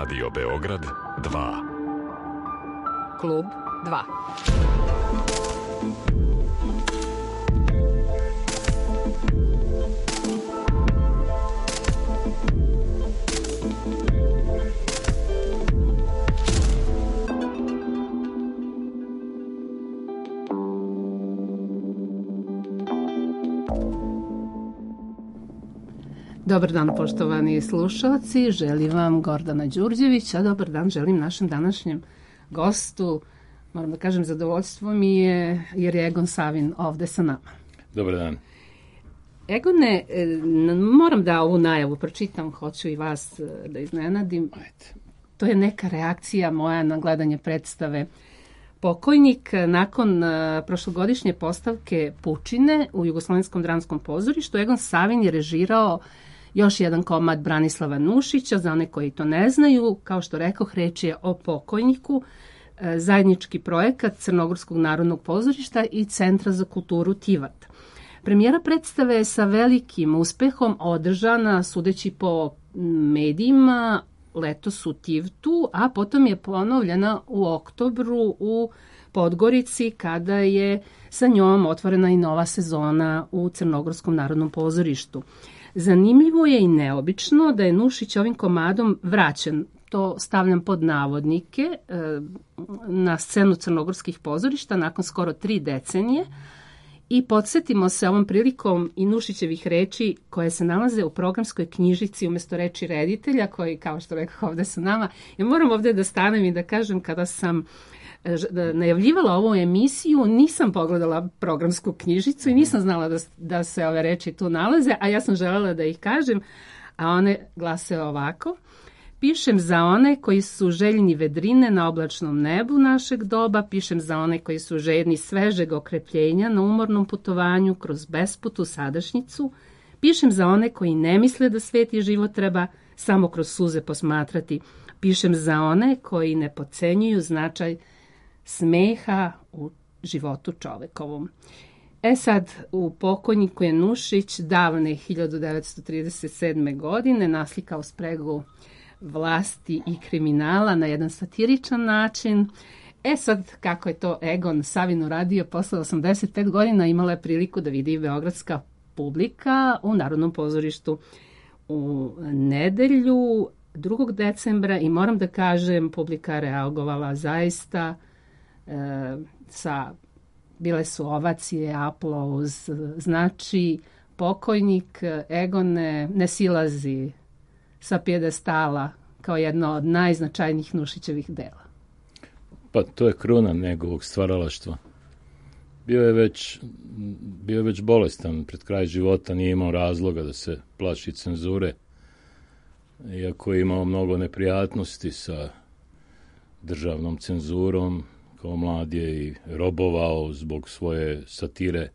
Radio Beograd 2. Klub 2. Dobar dan, poštovani slušalci, želim vam Gordana Đurđević, a dobar dan želim našem današnjem gostu. Moram da kažem, zadovoljstvo mi je jer je Egon Savin ovde sa nama. Dobar dan. Egone, moram da ovu najavu pročitam, hoću i vas da iznenadim. Ajde. To je neka reakcija moja na gledanje predstave Pokojnik nakon prošlogodišnje postavke Pučine u Jugoslovenskom dramskom pozorištu. Egon Savin je režirao još jedan komad Branislava Nušića. Za one koji to ne znaju, kao što rekoh, reč je o Pokojniku, zajednički projekat Crnogorskog narodnog pozorišta i Centra za kulturu Tivat. Premijera predstave je sa velikim uspehom održana, sudeći po medijima, letos u Tivtu, a potom je ponovljena u oktobru u Podgorici, kada je sa njom otvorena i nova sezona u Crnogorskom narodnom pozorištu. Zanimljivo je i neobično da je Nušić ovim komadom vraćen, to stavljam pod navodnike, na scenu crnogorskih pozorišta nakon skoro 3 decenije. I podsjetimo se ovom prilikom i Nušićevih reči koje se nalaze u programskoj knjižici umesto reči reditelja, koji, kao što rekao, ovde su nama. Ja moram ovde da stanem i da kažem, kada sam najavljivala ovu emisiju, nisam pogledala programsku knjižicu i nisam znala da se ove reči tu nalaze, a ja sam želela da ih kažem, a one glase ovako. Pišem za one koji su željni vedrine na oblačnom nebu našeg doba, pišem za one koji su željni svežeg okrepljenja na umornom putovanju kroz besputu sadašnjicu, pišem za one koji ne misle da svet i život treba samo kroz suze posmatrati, pišem za one koji ne podcenjuju značaj smeha u životu čovekovom. Sad, u Pokojniku je Nušić davne 1937. godine naslikao spregu vlasti i kriminala na jedan satiričan način. Sad, kako je to Egon Savin uradio posle 85 godina, imala je priliku da vidi beogradska publika u Narodnom pozorištu u nedelju 2. decembra i moram da kažem, publika reagovala zaista bile su ovacije, aplauz, znači Pokojnik Egone ne silazi sa pijedestala kao jedno od najznačajnijih Nušićevih dela. Pa to je kruna njegovog stvaralaštva. Bio je već bolestan pred kraj života, nije imao razloga da se plaši cenzure, iako je imao mnogo neprijatnosti sa državnom cenzurom. Kao mlad je i robovao zbog svoje satire.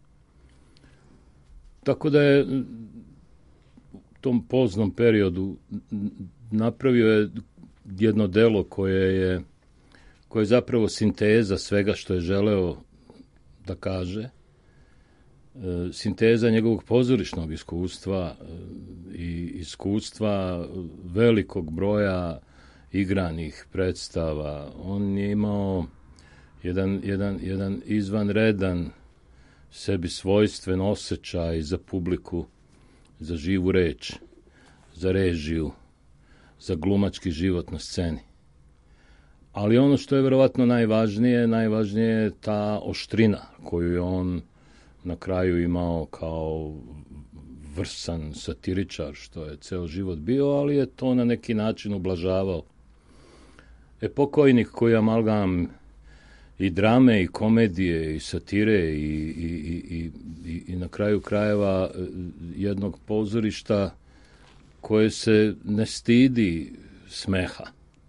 Tako da je u tom poznom periodu napravio je jedno delo koje je zapravo sinteza svega što je želeo da kaže, sinteza njegovog pozorišnog iskustva i iskustva velikog broja igranih predstava. On je imao jedan izvanredan, sebi svojstven osjećaj za publiku, za živu reč, za režiju, za glumački život na sceni. Ali ono što je verovatno najvažnije je ta oštrina koju je on na kraju imao kao vrsan satiričar, što je ceo život bio, ali je to na neki način ublažavao. Pokojnik koji je amalgam i drame, i komedije, i satire, i na kraju krajeva jednog pozorišta koje se ne stidi smeha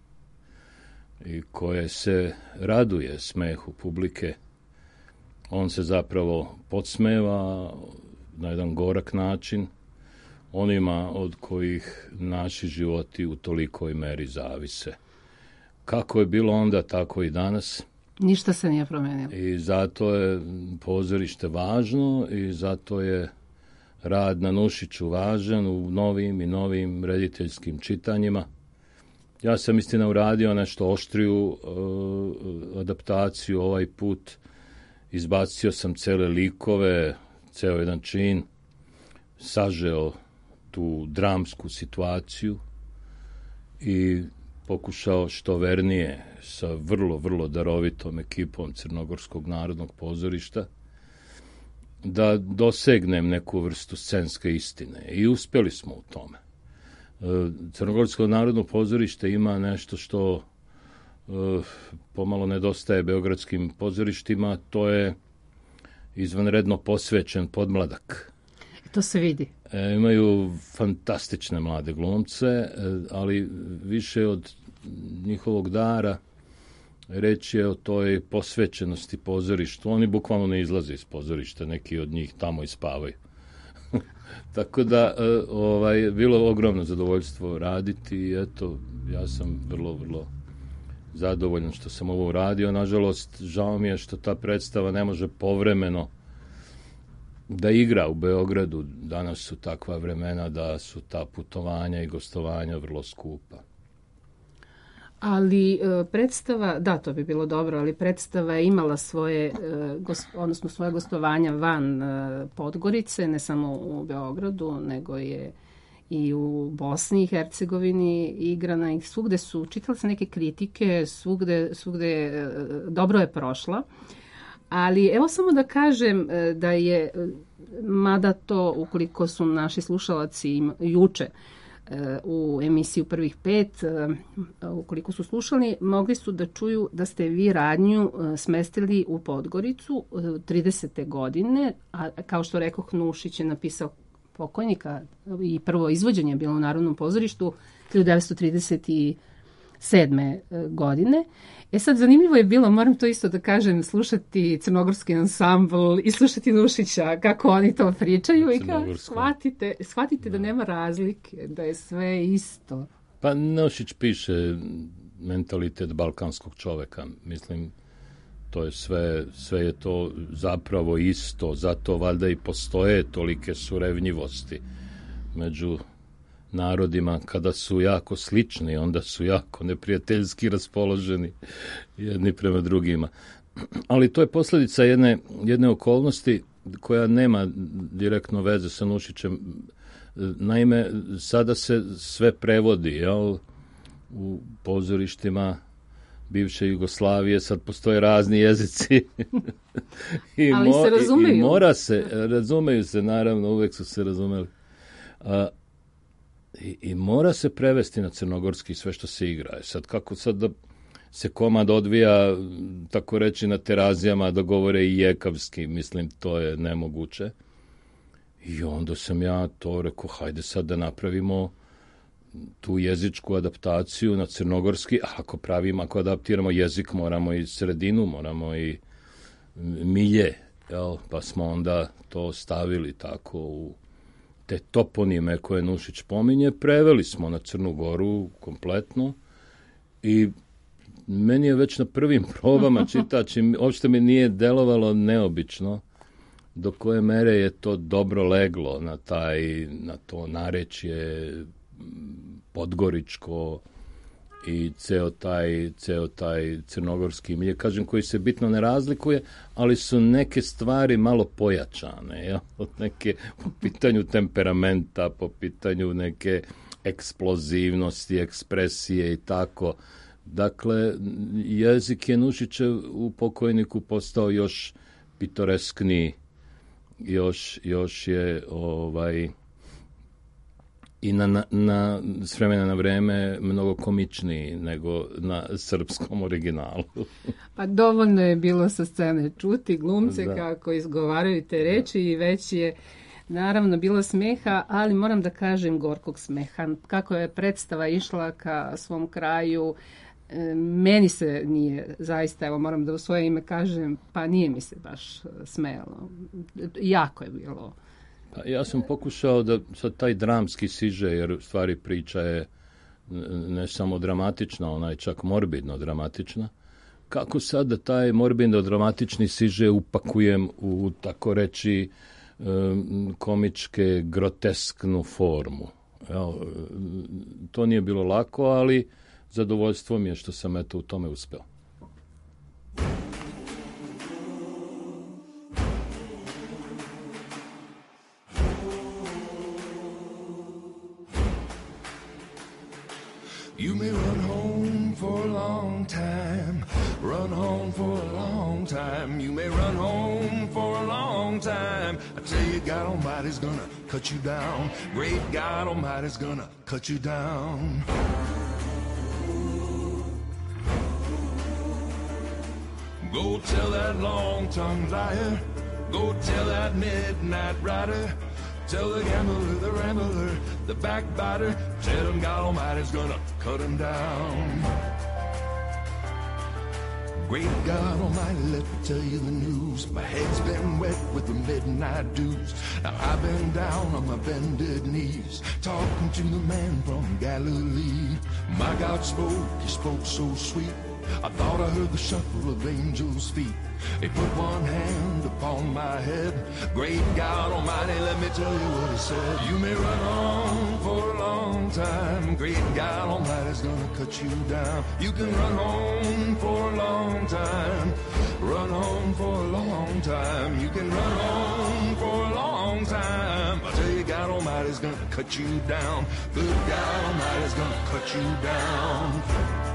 i koje se raduje smehu publike. On se zapravo podsmeva na jedan gorak način onima od kojih naši životi u tolikoj meri zavise. Kako je bilo onda, tako i danas. Ništa se nije promenilo. I zato je pozorište važno i zato je rad na Nušiću važan u novim rediteljskim čitanjima. Ja sam istina uradio nešto oštriju adaptaciju ovaj put. Izbacio sam cele likove, ceo jedan čin, sažeo tu dramsku situaciju i pokušao što vernije sa vrlo, vrlo darovitom ekipom Crnogorskog narodnog pozorišta da dosegnem neku vrstu scenske istine. I uspjeli smo u tome. Crnogorsko narodno pozorište ima nešto što pomalo nedostaje beogradskim pozorištima, to je izvanredno posvećen podmladak. To se vidi. Imaju fantastične mlade glumce, ali više od njihovog dara reč je o toj posvećenosti pozorištu. Oni bukvalno ne izlaze iz pozorišta, neki od njih tamo i spavaju. Tako da bilo ogromno zadovoljstvo raditi i eto, ja sam vrlo, vrlo zadovoljan što sam ovo uradio. Nažalost, žao mi je što ta predstava ne može povremeno da igra u Beogradu. Danas su takva vremena da su ta putovanja i gostovanja vrlo skupa. Ali predstava, da, to bi bilo dobro, ali predstava je imala svoje gostovanja van Podgorice, ne samo u Beogradu, nego je i u Bosni i Hercegovini igrana i svugde su, čitala sam neke kritike, svugde dobro je prošla. Ali evo samo da kažem da je, mada to ukoliko su naši slušalaci juče u emisiju Prvih 5, ukoliko su slušali, mogli su da čuju da ste vi radnju smestili u Podgoricu 30. godine, a kao što rekoh, Nušić je napisao pokojnika i prvo izvođenje je bilo u Narodnom pozorištu 1937. godine. Sad, zanimljivo je bilo, moram to isto da kažem, slušati crnogorski ansambl i slušati Nušića, kako oni to pričaju i kako shvatite da nema razlike, da je sve isto. Pa Nušić piše mentalitet balkanskog čoveka, mislim, to je sve je to zapravo isto, zato valjda i postoje tolike surevnjivosti među narodima. Kada su jako slični, onda su jako neprijateljski raspoloženi jedni prema drugima. Ali to je posljedica jedne okolnosti koja nema direktno veze sa Nušićem. Naime, sada se sve prevodi, jel? U pozorištima bivše Jugoslavije sad postoje razni jezici. Ali se razumeju. I razumeju se, naravno, uvek su se razumeli. I mora se prevesti na crnogorski sve što se igra. Sad kako sad da se komad odvija, tako reći, na terazijama, da govore i jekavski, mislim, to je nemoguće. I onda sam ja to rekao, hajde sad da napravimo tu jezičku adaptaciju na crnogorski, a ako adaptiramo jezik, moramo i sredinu, moramo i milje, jel? Pa smo onda to stavili tako u te toponime koje Nušić pominje, preveli smo na Crnu Goru kompletno i meni je već na prvim probama čitači, uopšte mi nije delovalo neobično do koje mere je to dobro leglo na to narečje podgoričko i ceo taj crnogorski milje, kažem, koji se bitno ne razlikuje, ali su neke stvari malo pojačane, ja? Neke po pitanju temperamenta, po pitanju neke eksplozivnosti, ekspresije i tako. Dakle, jezik je Nušićev u Pokojniku postao još pitoreskniji, još je i s vremena na vreme mnogo komičniji nego na srpskom originalu. Pa dovoljno je bilo sa scene čuti glumce kako izgovaraju te reči i već je naravno bilo smeha, ali moram da kažem gorkog smeha. Kako je predstava išla ka svom kraju, meni se nije, zaista, evo moram da u svoje ime kažem, pa nije mi se baš smejalo. Jako je bilo. Pa ja sam pokušao da sad taj dramski siže, jer u stvari priča je ne samo dramatična, ona je čak morbidno dramatična. Kako sad da taj morbidno dramatični siže upakujem u, tako reći, komičke, grotesknu formu? To nije bilo lako, ali zadovoljstvo mi je što sam eto u tome uspeo. You may run home for a long time, run home for a long time. You may run home for a long time. I tell you, God Almighty's gonna cut you down. Great God Almighty's gonna cut you down. Go tell that long-tongued liar, go tell that midnight rider, tell the gambler, the rambler, the backbiter, tell him God Almighty's gonna cut him down. Great God Almighty, let me tell you the news. My head's been wet with the midnight dews. Now I've been down on my bended knees, talking to the man from Galilee. My God spoke, he spoke so sweet, I thought I heard the shuffle of angels' feet. He put one hand upon my head. Great God Almighty, let me tell you what he said. You may run on for a long time. Great God Almighty's gonna cut you down. You can run on for a long time. Run on for a long time. You can run on for a long time. I tell you, God Almighty's gonna cut you down. Good God Almighty's gonna cut you down.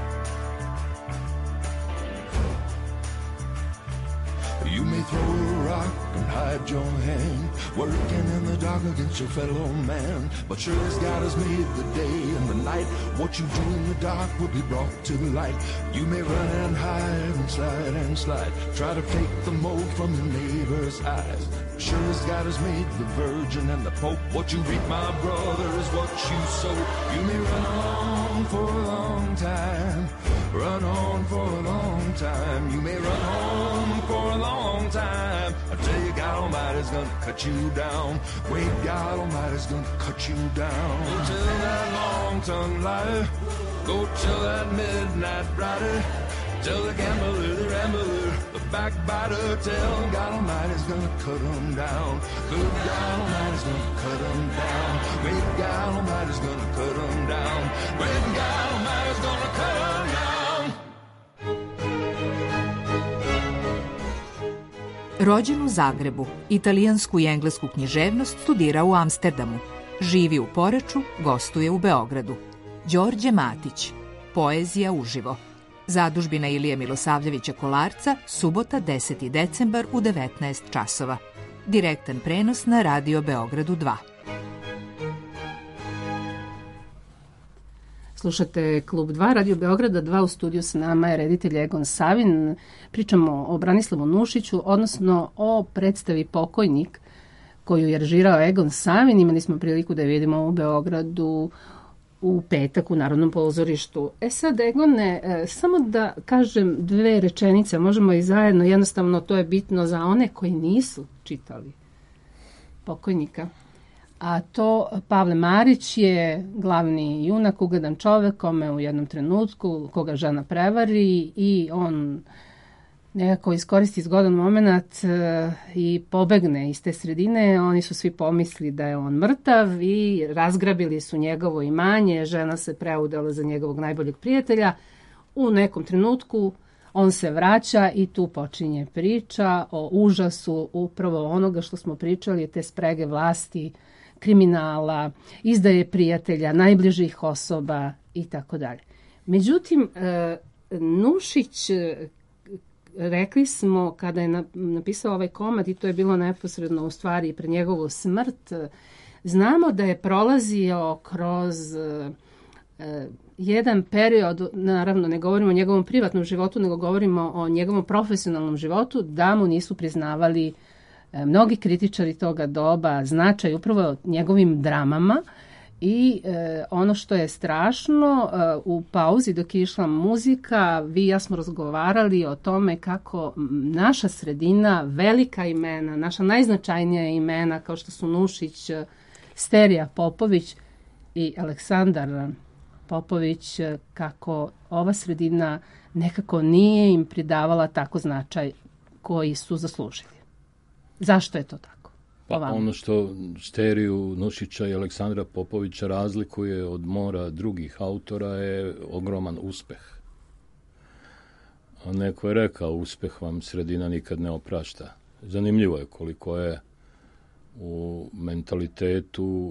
You may throw a rock and hide your hand, working in the dark against your fellow man. But sure as God has made the day and the night, what you do in the dark will be brought to the light. You may run and hide and slide, try to take the mold from your neighbor's eyes. Sure as God has made the virgin and the pope, what you reap, my brother, is what you sow. You may run on for a long time, run on for a long time. You may run on for a long time. I tell you, God Almighty's gonna cut you down. Great God Almighty's gonna cut you down. Go tell that long-tongued liar, go tell that midnight rider, tell the gambler, the rambler, the backbiter, tell God Almighty's gonna cut him down. Good God Almighty's gonna cut him down. Great God Almighty's gonna cut him down. Great God Almighty's gonna cut him down. Rođen u Zagrebu, italijansku i englesku književnost studira u Amsterdamu. Živi u Poreču, gostuje u Beogradu. Đorđe Matić, poezija uživo. Zadužbina Ilije Milosavljevića Kolarca, subota 10. decembar u 19 časova. Direktan prenos na Radio Beogradu 2. Slušate Klub 2, Radio Beograda 2, u studiju s nama je reditelj Egon Savin. Pričamo o Branislavu Nušiću, odnosno o predstavi Pokojnik koju je režirao Egon Savin. Imali smo priliku da je vidimo u Beogradu u petak u Narodnom pozorištu. Sad, Egone, samo da kažem dve rečenice, možemo i zajedno, jednostavno to je bitno za one koji nisu čitali Pokojnika. A to Pavle Marić je glavni junak, ugadan čovek, kome u jednom trenutku, koga žena prevari i on nekako iskoristi zgodan moment i pobegne iz te sredine. Oni su svi pomisli da je on mrtav i razgrabili su njegovo imanje. Žena se preudala za njegovog najboljeg prijatelja. U nekom trenutku on se vraća i tu počinje priča o užasu upravo onoga što smo pričali, te sprege vlasti, kriminala, izdaje prijatelja, najbližih osoba i tako dalje. Međutim, Nušić, rekli smo kada je napisao ovaj komad, i to je bilo neposredno u stvari pred njegovu smrt, znamo da je prolazio kroz jedan period, naravno ne govorimo o njegovom privatnom životu, nego govorimo o njegovom profesionalnom životu, da mu nisu priznavali mnogi kritičari toga doba značaj upravo njegovim dramama. I ono što je strašno, u pauzi dok je išla muzika, vi i ja smo razgovarali o tome kako naša sredina, velika imena, naša najznačajnija imena kao što su Nušić, Sterija Popović i Aleksandar Popović, kako ova sredina nekako nije im pridavala tako značaj koji su zaslužili. Zašto je to tako? Pa ono što Steriju Nušića i Aleksandra Popovića razlikuje od mora drugih autora je ogroman uspeh. A neko je rekao, uspeh vam sredina nikad ne oprašta. Zanimljivo je koliko je u mentalitetu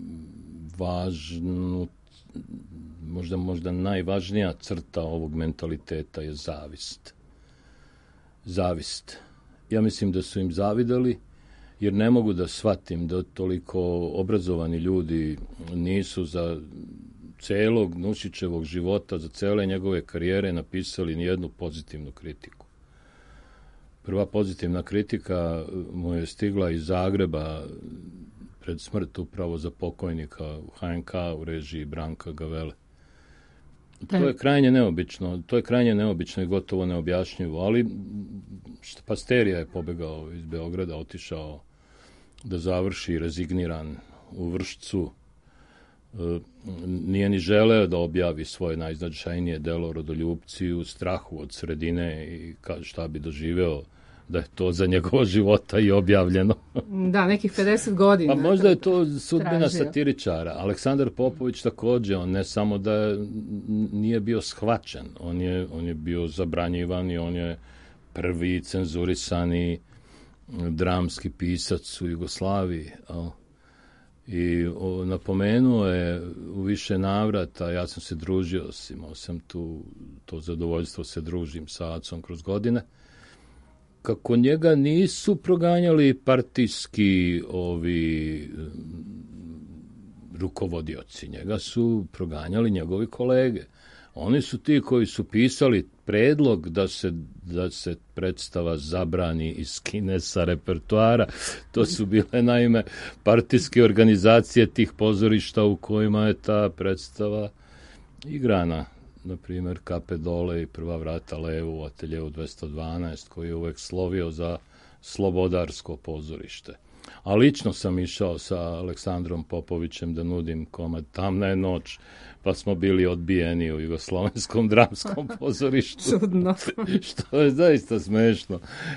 važnu, možda najvažnija crta ovog mentaliteta je zavist. Zavist. Ja mislim da su im zavidali, jer ne mogu da shvatim da toliko obrazovani ljudi nisu za celog Nušićevog života, za cele njegove karijere napisali nijednu pozitivnu kritiku. Prva pozitivna kritika mu je stigla iz Zagreba pred smrt upravo za pokojnika u HNK u režiji Branka Gavele. To je krajnje neobično i gotovo neobjašnjivo, ali Sterija je pobegao iz Beograda, otišao da završi rezigniran u Vršcu. Nije ni želeo da objavi svoje najznačajnije delo Rodoljupci u strahu od sredine i šta bi doživeo da je to za njegova života i objavljeno. Da, nekih 50 godina. Pa možda je to sudbina satiričara. Aleksandar Popović također, on ne samo da nije bio shvaćen, on je bio zabranjivan i on je prvi cenzurisani dramski pisac u Jugoslaviji. I napomenuo je u više navrata, ja sam se družio, imao sam to zadovoljstvo se družim sa Acom kroz godine, kako njega nisu proganjali partijski rukovodioci, njega su proganjali njegovi kolege. Oni su ti koji su pisali predlog da se predstava zabrani i skine sa repertoara. To su bile, naime, partijske organizacije tih pozorišta u kojima je ta predstava igrana. Na primjer, Kape dole i Prva vrata levo u Ateljevu 212, koji je uvek slovio za slobodarsko pozorište. A lično sam išao sa Aleksandrom Popovićem da nudim komad Tamna je noć, pa smo bili odbijeni u Jugoslovenskom dramskom pozorištu. Čudno. Što je zaista smešno.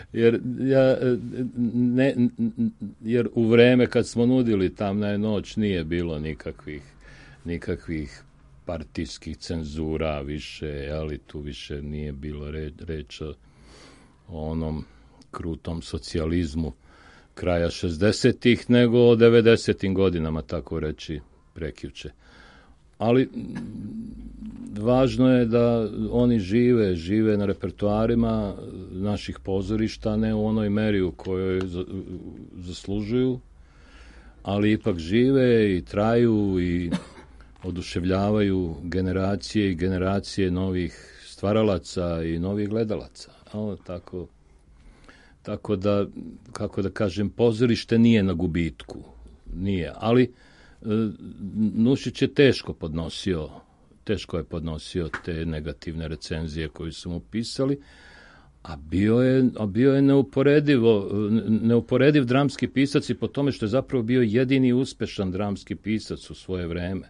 Jer u vreme kad smo nudili Tamna je noć nije bilo nikakvih partijskih cenzura više, ali tu više nije bilo reč o onom krutom socijalizmu kraja 60-ih, nego o 90-im godinama, tako reći, prekjuče. Ali važno je da oni žive na repertoarima naših pozorišta, ne u onoj meri u kojoj zaslužuju, ali ipak žive i traju i oduševljavaju generacije i generacije novih stvaralaca i novih gledalaca. Tako da, kako da kažem, pozorište nije na gubitku. Nije, ali Nušić je teško je podnosio te negativne recenzije koje su mu pisali, a bio je neuporediv dramski pisac i po tome što je zapravo bio jedini uspešan dramski pisac u svoje vreme.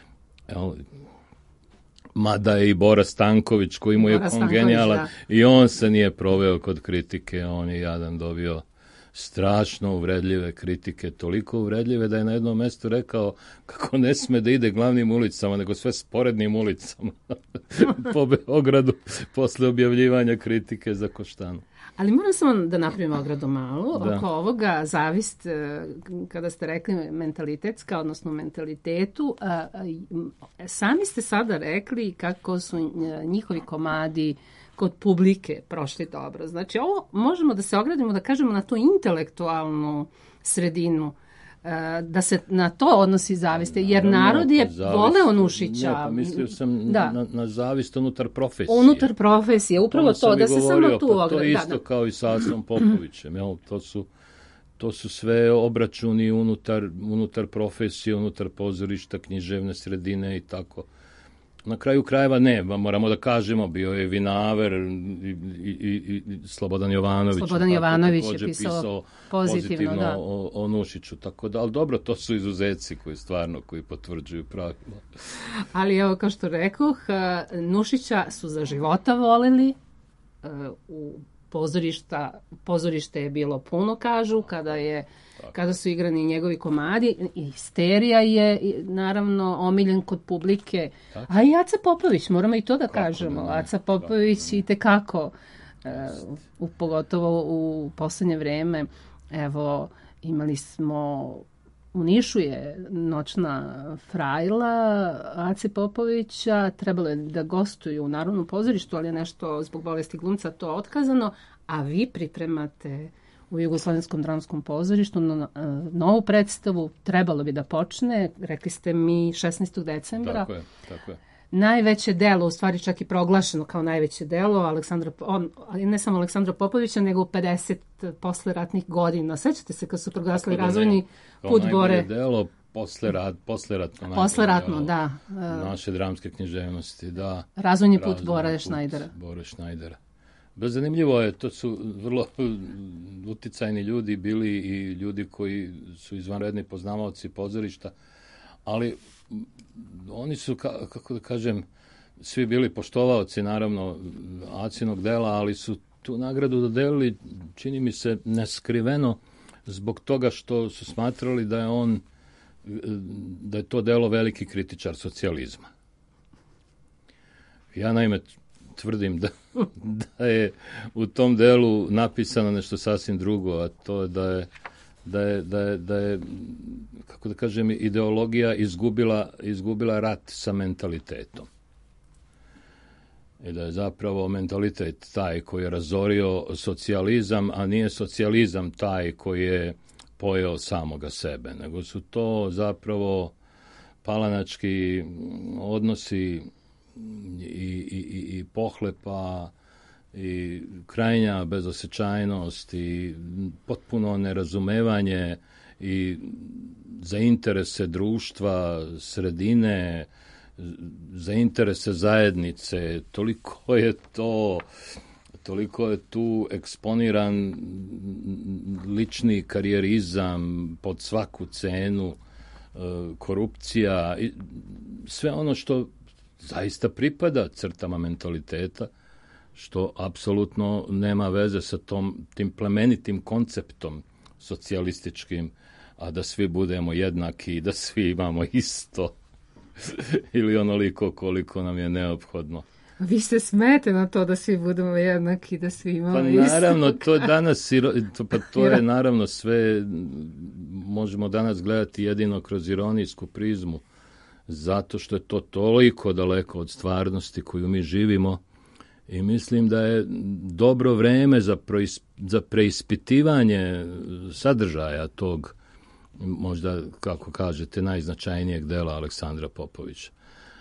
Mada je i Bora Stanković, koji mu je kongenijalan, i on se nije proveo kod kritike, on je jadan dobio strašno uvredljive kritike, toliko uvredljive da je na jednom mjestu rekao kako ne sme da ide glavnim ulicama, nego sve sporednim ulicama po Beogradu posle objavljivanja kritike za Koštanu. Ali moram samo da napravimo ogradu malu oko ovoga, zavist, kada ste rekli mentalitetska, odnosno mentalitetu. Sami ste sada rekli kako su njihovi komadi kod publike prošli dobro. Znači, ovo možemo da se ogradimo, da kažemo, na tu intelektualnu sredinu, da se na to odnosi zaviste, jer narod je voleo Nušića. Pa mislio sam na zavist unutar profesije. Unutar profesije, upravo to, da se samo tu ogleda. To je isto kao i sa Acom Popovićem. To su sve obračuni unutar profesije, unutar pozorišta, književne sredine i tako. Na kraju krajeva ne, moramo da kažemo, bio je Vinaver i Slobodan Jovanović. Slobodan Jovanović je pisao pozitivno o Nušiću, tako da, ali dobro, to su izuzeci koji potvrđuju pravilo. Ali evo, kao što rekoh, Nušića su za života voleli, u pozorište je bilo puno, kažu, kada su igrani njegovi komadi. Histerija je naravno omiljen kod publike. A i Aca Popović, moramo i to da kažemo. Aca Popović i tekako, pogotovo u poslednje vreme, evo, imali smo u Nišu je noćna frajla Ace Popovića, trebalo je da gostuju u Narodnom pozorištu, ali je nešto zbog bolesti glumca to otkazano, a vi pripremate u Jugoslovenskom dramskom pozorištu novu predstavu, trebalo bi da počne, rekli ste mi 16. decembra. Tako je. Najveće delo, u stvari čak i proglašeno kao najveće delo, ne samo Aleksandra Popovića, nego u 50 posleratnih godina. Sećate se kad su proglasili razvojni put Bore? Najbolje delo posleratno, da. Naše dramske književnosti, da. Razvojni put Bore Šnajdera. Zanimljivo je, to su vrlo uticajni ljudi bili i ljudi koji su izvanredni poznavaoci pozorišta, ali oni su, kako da kažem, svi bili poštovaoci, naravno, Acinog dela, ali su tu nagradu dodelili, čini mi se, neskriveno, zbog toga što su smatrali da je to delo veliki kritičar socijalizma. Ja naime tvrdim da je u tom delu napisano nešto sasvim drugo, a to je da je kako da kažem, ideologija izgubila rat sa mentalitetom. I da je zapravo mentalitet taj koji je razorio socijalizam, a nije socijalizam taj koji je pojeo samoga sebe, nego su to zapravo palanački odnosi i pohlepa i krajnja bezosjećajnost i potpuno nerazumevanje i za interese društva, sredine, za interese zajednice. Toliko je tu eksponiran lični karijerizam pod svaku cenu, korupcija i sve ono što zaista pripada crtama mentaliteta, što apsolutno nema veze sa tim plemenitim konceptom socijalističkim, a da svi budemo jednaki i da svi imamo isto ili onoliko koliko nam je neophodno. Vi se smete na to da svi budemo jednaki, da svi imamo isto. Pa naravno, to danas, to je naravno sve, možemo danas gledati jedino kroz ironijsku prizmu, zato što je to toliko daleko od stvarnosti koju mi živimo i mislim da je dobro vreme za preispitivanje sadržaja tog, možda, kako kažete, najznačajnijeg dela Aleksandra Popovića.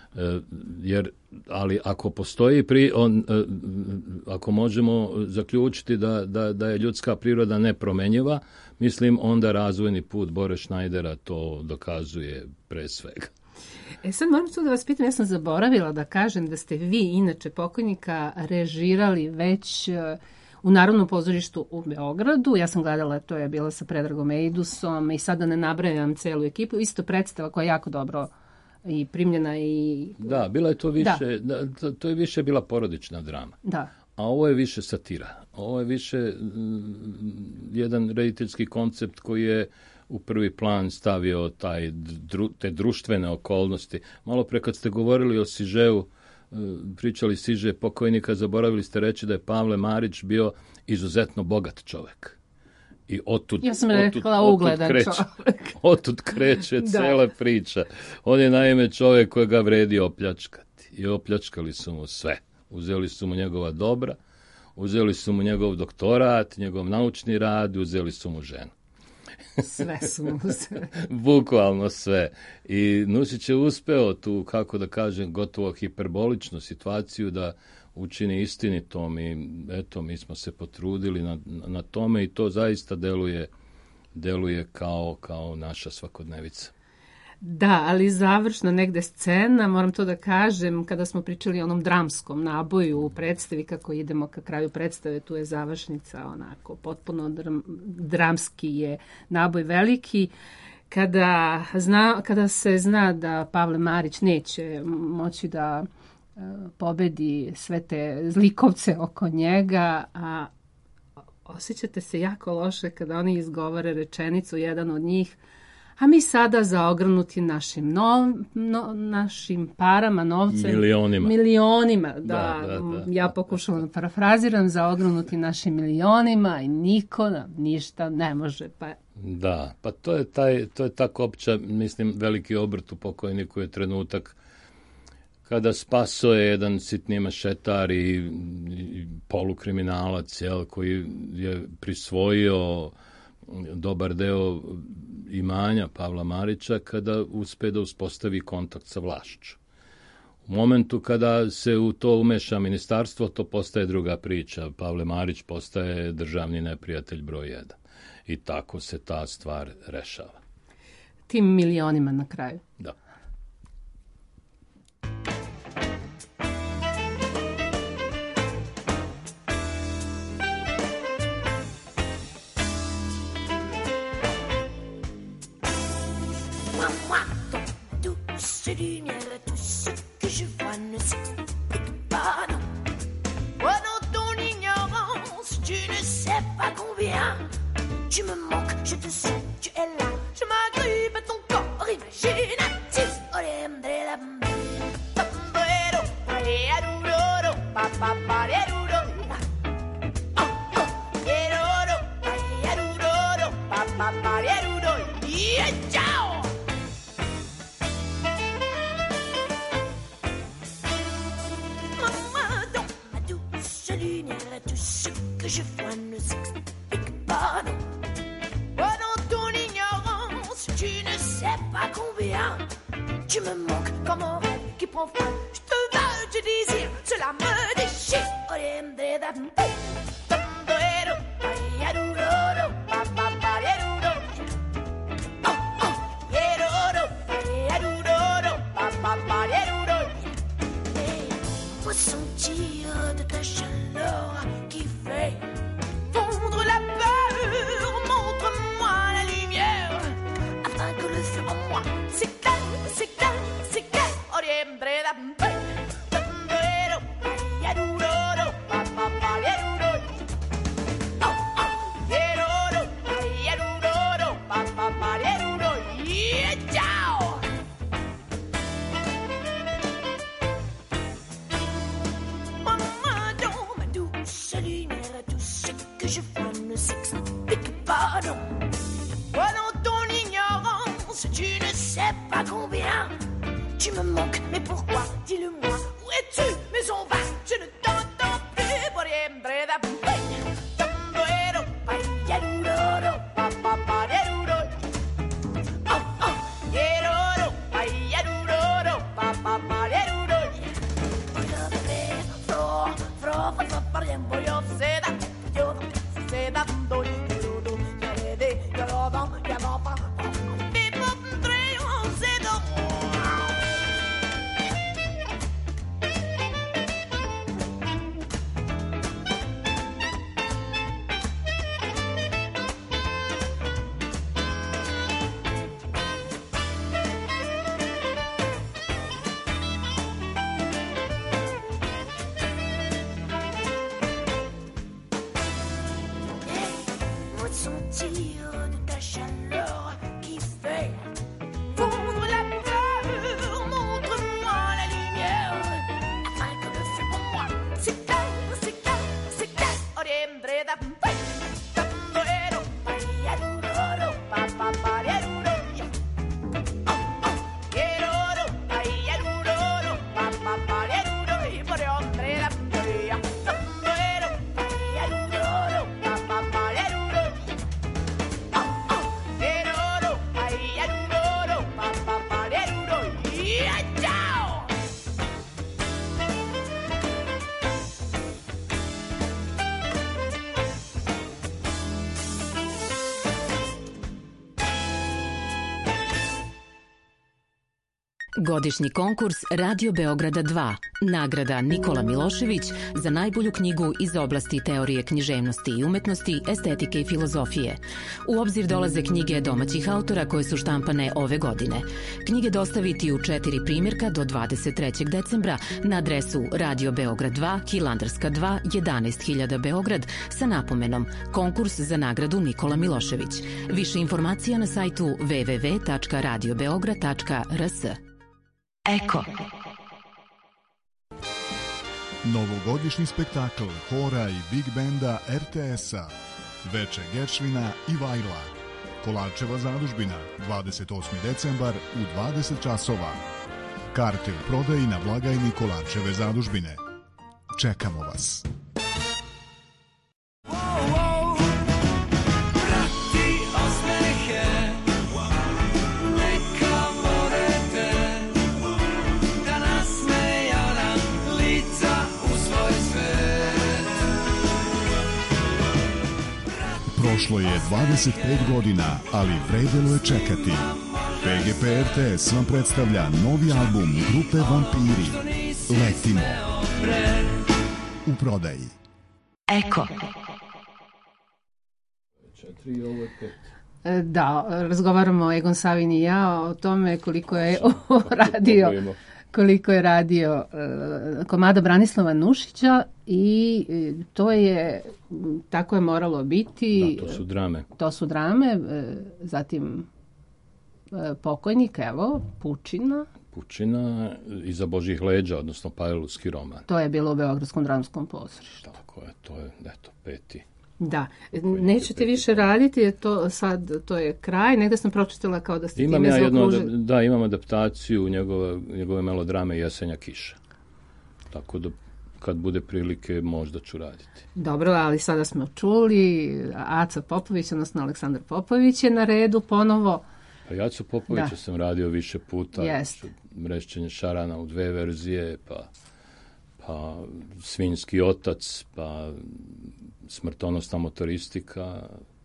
Ali ako postoji, ako možemo zaključiti da je ljudska priroda nepromenjiva, mislim onda razvojni put Bore Šnajdera to dokazuje pre svega. Sad moram tu da vas pitam, ja sam zaboravila da kažem da ste vi, inače pokojnika, režirali već u Narodnom pozorištu u Beogradu. Ja sam gledala, to je bila sa Predragom Eidusom i sada ne nabrajam celu ekipu. Isto predstava koja je jako dobro i primljena i... Da, bila je to više, to je više bila porodična drama. Da. A ovo je više satira. Ovo je više jedan rediteljski koncept koji je u prvi plan stavio te društvene okolnosti. Malo pre kad ste govorili o Sižeu, pričali Siže pokojnika, zaboravili ste reći da je Pavle Marić bio izuzetno bogat čovek. I ja sam rekla ugledan čovek. Otud kreće cela priča. On je naime čovek kojega vredi opljačkati. I opljačkali su mu sve. Uzeli su mu njegova dobra, uzeli su mu njegov doktorat, njegov naučni rad, uzeli su mu ženu. Sve su mu sve. Bukvalno sve. I Nušić je uspeo tu, kako da kažem, gotovo hiperboličnu situaciju da učini istinitom i eto, mi smo se potrudili na tome i to zaista deluje kao naša svakodnevica. Da, ali završna negde scena, moram to da kažem, kada smo pričali o onom dramskom naboju u predstavi, kako idemo ka kraju predstave, tu je završnica onako, potpuno dramski je naboj veliki. Kada se zna da Pavle Marić neće moći da pobedi sve te zlikovce oko njega, a osjećate se jako loše kada oni izgovore rečenicu, jedan od njih, a mi sada zaogrnuti našim parama, novcem. Milionima, da. Ja pokušavam da parafraziram, zaogrnuti našim milionima i niko nam ništa ne može. Da, pa to je tako opća, mislim, veliki obrt u pokojniku je trenutak kada spaso je jedan sitni mašetar i polukriminalac, koji je prisvojio dobar deo imanja Pavla Marića, kada uspe da uspostavi kontakt sa vlašću. U momentu kada se u to umeša ministarstvo, to postaje druga priča. Pavle Marić postaje državni neprijatelj broj 1. I tako se ta stvar rešava. Tim milionima na kraju. Da. Lumière, tout ce que je vois ne s'explique pas, non. Oh, dans ton ignorance, tu ne sais pas combien tu me manques, je te sens, tu es là. Je m'agrippe à ton corps imaginatif. Ciao. Que je vois ne s'explique pas, non. Oh, dans ton ignorance, tu ne sais pas combien tu me manques comme un rêve qui prend feu. Je te veux, je désire, cela me déchire. Ressentir de ta chaleur qui fait fondre la peur, montre-moi la lumière, afin que le feu en moi s'éclaire, s'éclaire, s'éclaire. Je vois ne s'explique pas, non. Oh, dans ton ignorance, tu ne sais pas combien tu me manques, mais pourquoi? Dis-le-moi, où es-tu? Mais on va, je ne t'entends plus. Godišnji konkurs Radio Beograda 2. Nagrada Nikola Milošević za najbolju knjigu iz oblasti teorije književnosti i umetnosti, estetike i filozofije. U obzir dolaze knjige domaćih autora koje su štampane ove godine. Knjige dostaviti u 4 primjerka do 23. decembra na adresu Radio Beograd 2, Hilandarska 2, 11.000 Beograd sa napomenom Konkurs za nagradu Nikola Milošević. Više informacija na sajtu www.radiobeograd.rs. Eko. Novogodišnji spektakl hora i big benda RTS-a, Veče Geršvina i Vajla, Kolarčeva zadužbina, 28. decembar u 20 časova. Karte u prodaji na blagajni Kolarčeve zadužbine. Čekamo vas. Prošlo je 25 godina, ali vredelo je čekati. PGP RTS vam predstavlja novi album grupe Vampiri. Letimo. U prodaji. Eko. 4 i ovo je 5. Da, razgovaramo Egon Savin i ja o tome koliko je radio komada Branislava Nušića i to je, tako je moralo biti. Da, to su drame. To su drame, zatim Pokojnik, evo, Pučina. Iza Božjih leđa, odnosno Pajlovski roman. To je bilo u Beogradskom dramskom pozorištu. Tako je, to je, eto, 5. Da, nećete više raditi, je to sad, to je kraj, negdje sam pročitala kao da ste time zaokružili. Da, imam adaptaciju njegove melodrame Jesenja kiša. Tako da kad bude prilike možda ću raditi. Dobro, ali sada smo čuli, Aca Popović, odnosno Aleksandar Popović je na redu ponovo. Pa Jacu Popovića sam radio više puta. Jest. Mrešćenje šarana u 2 verzije, pa Svinjski otac, pa Smrtonosna motoristika,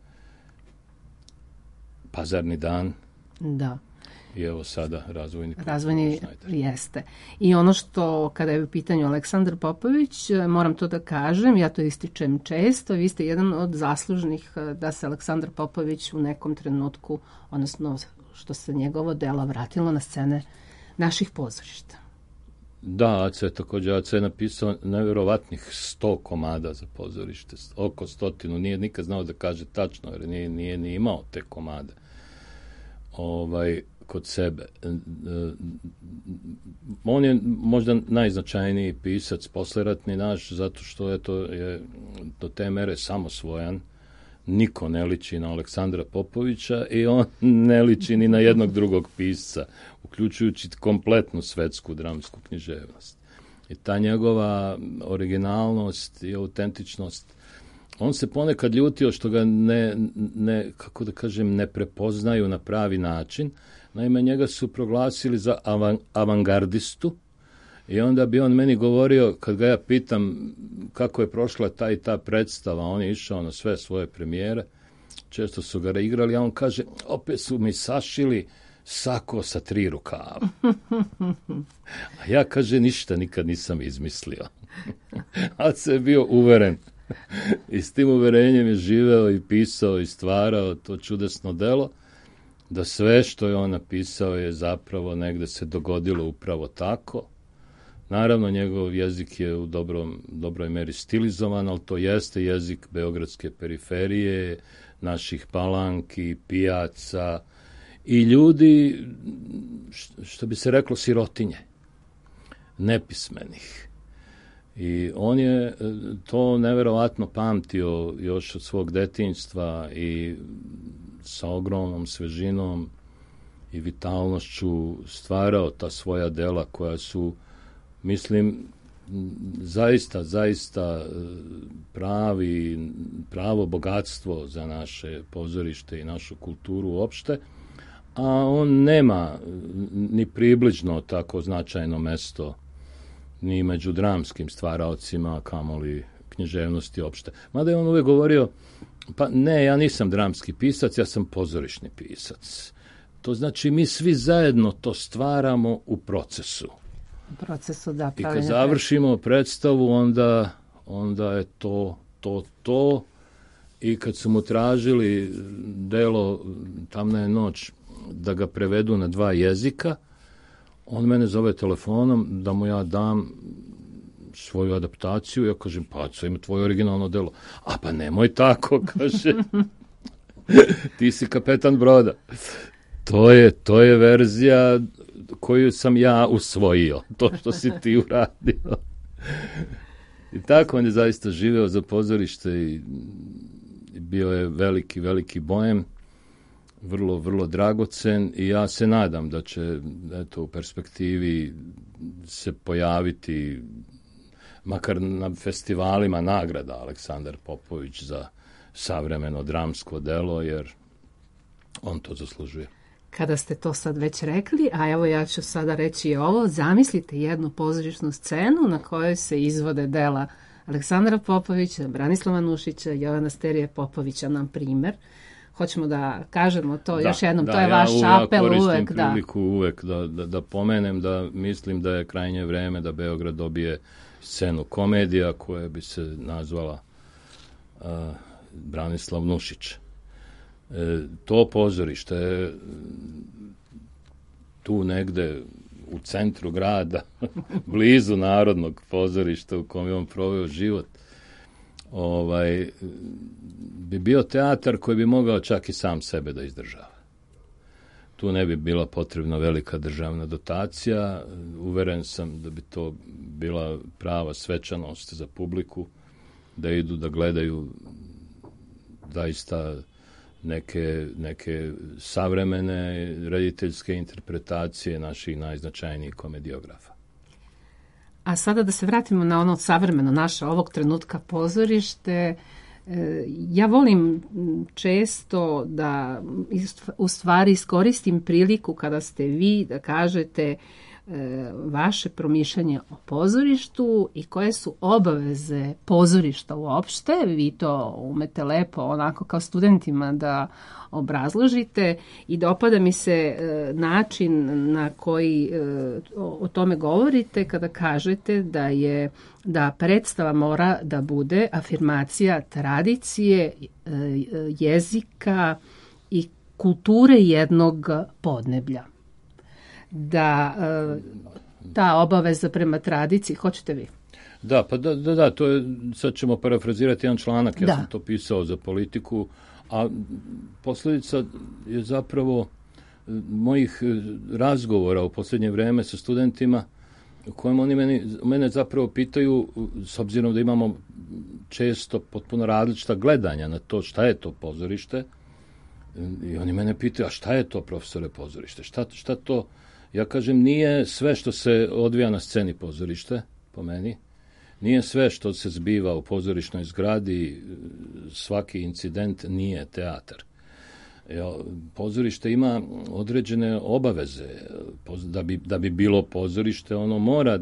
Pazarni dan. Da. I evo sada razvojni jeste. I ono što, kada je u pitanju Aleksandar Popović, moram to da kažem, ja to ističem često, vi ste jedan od zaslužnih da se Aleksandar Popović u nekom trenutku, odnosno što se njegovo delo vratilo na scene naših pozorišta. Da, Aca je napisao nevjerovatnih 100 komada za pozorište, oko 100, nije nikad znao da kaže tačno, jer nije ni imao te komade kod sebe. On je možda najznačajniji pisac posleratni naš, zato što je do te mere samosvojan, niko ne liči na Aleksandra Popovića i on ne liči ni na jednog drugog pisca, uključujući kompletnu svetsku dramsku književnost. I ta njegova originalnost i autentičnost, on se ponekad ljutio što ga ne prepoznaju na pravi način. Naime, njega su proglasili za avangardistu i onda bi on meni govorio, kad ga ja pitam kako je prošla ta i ta predstava, on je išao na sve svoje premijere, često su ga igrali, a on kaže, opet su mi sašili sako sa 3 rukava. A ja, kaže, ništa nikad nisam izmislio. A se je bio uveren. I s tim uverenjem je živeo i pisao i stvarao to čudesno delo, da sve što je on napisao je zapravo negde se dogodilo upravo tako. Naravno, njegov jezik je u dobroj meri stilizovan, ali to jeste jezik beogradske periferije, naših palanki, pijaca i ljudi, što bi se reklo, sirotinje, nepismenih. I on je to neverovatno pamtio još od svog detinjstva i sa ogromnom svežinom i vitalnošću stvarao ta svoja dela koja su, mislim, zaista pravo bogatstvo za naše pozorište i našu kulturu uopšte, a on nema ni približno tako značajno mesto ni među dramskim stvaraocima, kamoli književnosti opšte. Mada je on uvijek govorio, pa ne, ja nisam dramski pisac, ja sam pozorišni pisac. To znači mi svi zajedno to stvaramo u procesu. Procesu, da, I kad završimo predstavu, onda je to. I kad su mu tražili delo Tamna je noć da ga prevedu na 2 jezika, on mene zove telefonom da mu ja dam svoju adaptaciju. Ja kažem, pa co ima tvoje originalno delo? A pa nemoj tako, kaže. Ti si kapetan broda. To je verzija koju sam ja usvojio. To što si ti uradio. I tako on je zaista živeo za pozorište i bio je veliki, veliki bojem. Vrlo, vrlo dragocen i ja se nadam da će u perspektivi se pojaviti makar na festivalima nagrada Aleksandar Popović za savremeno dramsko delo, jer on to zaslužuje. Kada ste to sad već rekli, a evo ja ću sada reći i ovo, zamislite jednu pozorišnu scenu na kojoj se izvode dela Aleksandra Popovića, Branislava Nušića, Jovana Sterije Popovića, nam primer. Hoćemo da kažemo to još jednom, to je vaš apel uvek. Ja koristim priliku uvek da pomenem da mislim da je krajnje vreme da Beograd dobije scenu komedija koja bi se nazvala Branislav Nušić. To pozorište je tu negde u centru grada, blizu Narodnog pozorišta u kom je on proveo život, bi bio teatar koji bi mogao čak i sam sebe da izdržava. Tu ne bi bila potrebna velika državna dotacija. Uveren sam da bi to bila prava svečanost za publiku, da idu da gledaju zaista neke savremene rediteljske interpretacije naših najznačajnijih komediografa. A sada da se vratimo na ono savremeno naše ovog trenutka pozorište. Ja volim često da u stvari iskoristim priliku kada ste vi da kažete vaše promišljanje o pozorištu i koje su obaveze pozorišta uopšte. Vi to umete lepo onako kao studentima da obrazložite i dopada mi se način na koji o tome govorite kada kažete da predstava mora da bude afirmacija tradicije, jezika i kulture jednog podneblja. Da ta obaveza prema tradiciji, hoćete vi? Da, to je, sad ćemo parafrazirati jedan članak, ja sam to pisao za Politiku, a posljedica je zapravo mojih razgovora u posljednje vreme sa studentima u kojem oni mene zapravo pitaju, s obzirom da imamo često potpuno različita gledanja na to šta je to pozorište, i oni mene pitaju, a šta je to, profesore, pozorište? Šta to? Ja kažem, nije sve što se odvija na sceni pozorište, po meni, nije sve što se zbiva u pozorišnoj zgradi, svaki incident nije teatar. Pozorište ima određene obaveze. Da bi bilo pozorište, ono mora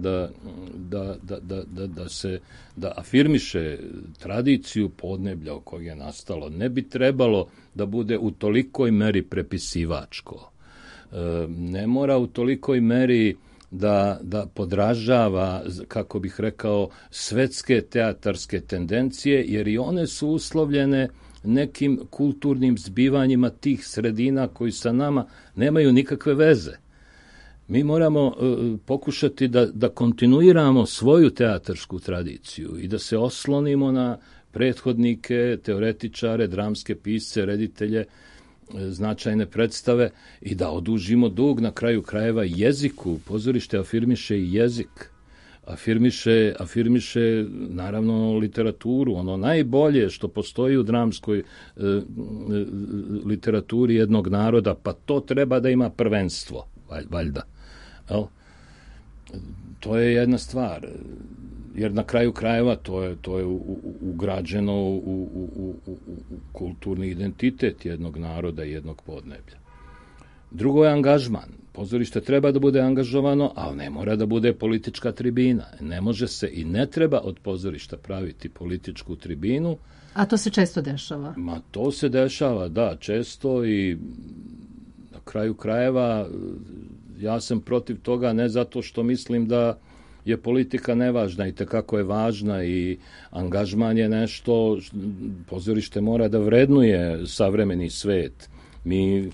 da afirmiše tradiciju podneblja u kojoj je nastalo. Ne bi trebalo da bude u tolikoj meri prepisivačko. Ne mora u tolikoj meri da podražava, kako bih rekao, svetske teatarske tendencije, jer i one su uslovljene nekim kulturnim zbivanjima tih sredina koji sa nama nemaju nikakve veze. Mi moramo pokušati da kontinuiramo svoju teatarsku tradiciju i da se oslonimo na prethodnike, teoretičare, dramske pisce, reditelje, značajne predstave i da odužimo dug na kraju krajeva jeziku. Pozorište afirmiše i jezik, afirmiše naravno literaturu, ono najbolje što postoji u dramskoj literaturi jednog naroda, pa to treba da ima prvenstvo, valjda. To je jedna stvar, jer na kraju krajeva to je ugrađeno u kulturni identitet jednog naroda i jednog podneblja. Drugo je angažman. Pozorište treba da bude angažovano, ali ne mora da bude politička tribina. Ne može se i ne treba od pozorišta praviti političku tribinu. A to se često dešava? To se dešava, da, često, i da kraju krajeva ja sam protiv toga ne zato što mislim da je politika nevažna i tekako je važna i angažman je nešto, pozorište mora da vrednuje savremeni svet. Mi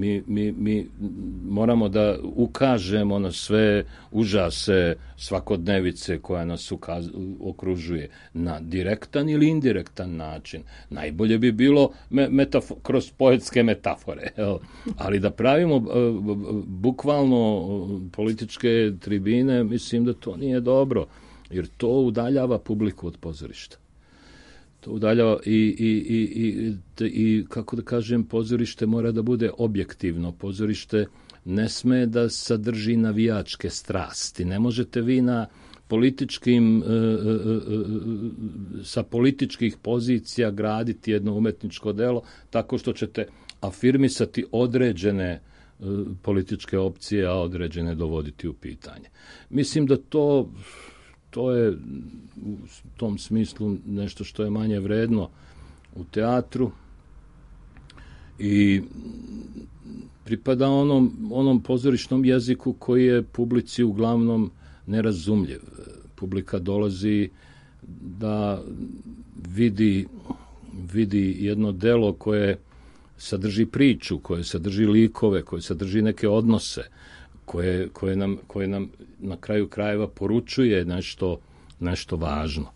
moramo da ukažemo na sve užase svakodnevice koja nas okružuje na direktan ili indirektan način. Najbolje bi bilo kroz poetske metafore, ali da pravimo bukvalno političke tribine, mislim da to nije dobro, jer to udaljava publiku od pozorišta. To udaljava i kako da kažem, pozorište mora da bude objektivno. Pozorište ne sme da sadrži navijačke strasti. Ne možete vi na političkim, sa političkih pozicija graditi jedno umetničko delo tako što ćete afirmisati određene političke opcije, a određene dovoditi u pitanje. Mislim da to je u tom smislu nešto što je manje vredno u teatru i pripada onom pozorišnom jeziku koji je publici uglavnom nerazumljiv. Publika dolazi da vidi jedno delo koje sadrži priču, koje sadrži likove, koje sadrži neke odnose, koje nam na kraju krajeva poručuje nešto važno.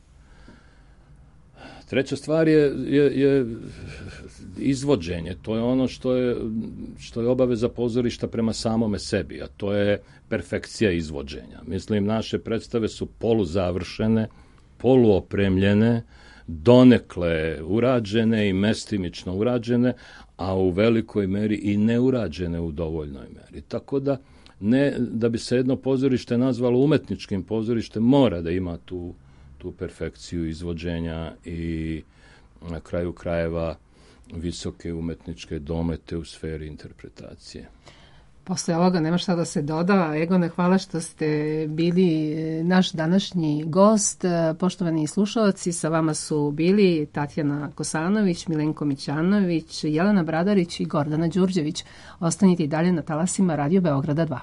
Treća stvar je izvođenje. To je ono što je obaveza pozorišta prema samome sebi, a to je perfekcija izvođenja. Mislim, naše predstave su poluzavršene, poluopremljene, donekle urađene i mestimično urađene, a u velikoj meri i neurađene u dovoljnoj meri. Tako da bi se jedno pozorište nazvalo umetničkim pozorištem, mora da ima tu perfekciju izvođenja i na kraju krajeva visoke umetničke domete u sferi interpretacije. Posle ovoga nema šta da se doda. Egone, hvala što ste bili naš današnji gost. Poštovani slušalci, sa vama su bili Tatjana Kosanović, Milenko Mićanović, Jelena Bradarić i Gordana Đurđević. Ostanite i dalje na talasima Radio Beograda 2.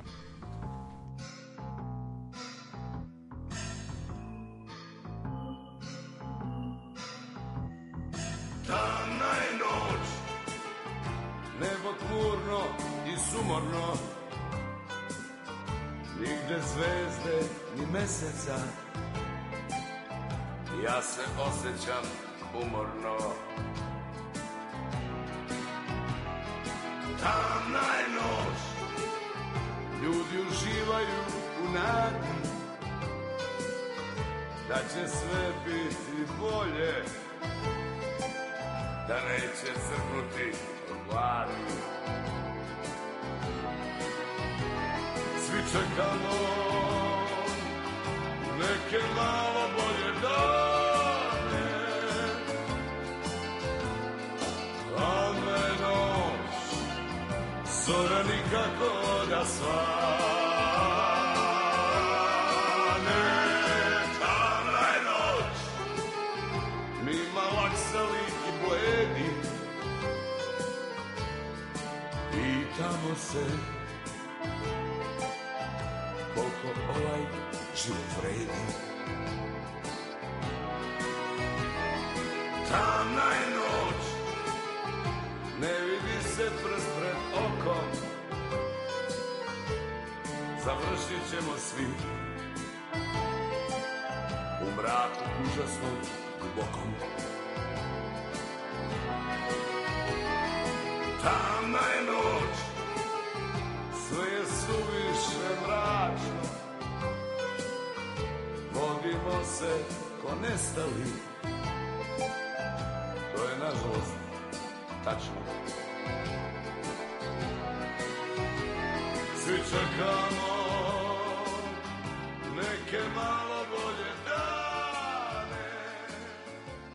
Nigde zvezde ni meseca, ja se osjećam umorno. Tamna je noć, ljudi uživaju u nadi da će sve biti bolje, da neće crknuti od gladi. Svi čekamo neke malo bolje dane, tamna je noć, zora nikako da svane. Tamna je noć, mi malaksali i bledi, pitamo se koliko ovaj život vredi. Tamna je noć, ne vidi se prst pred okom, završit ćemo svi u mraku užasnom dubokom. Tamna je noć, sve je suviše mračno, vodimo se ko nestali, to je nažalost tačno. Svi čekamo neke malo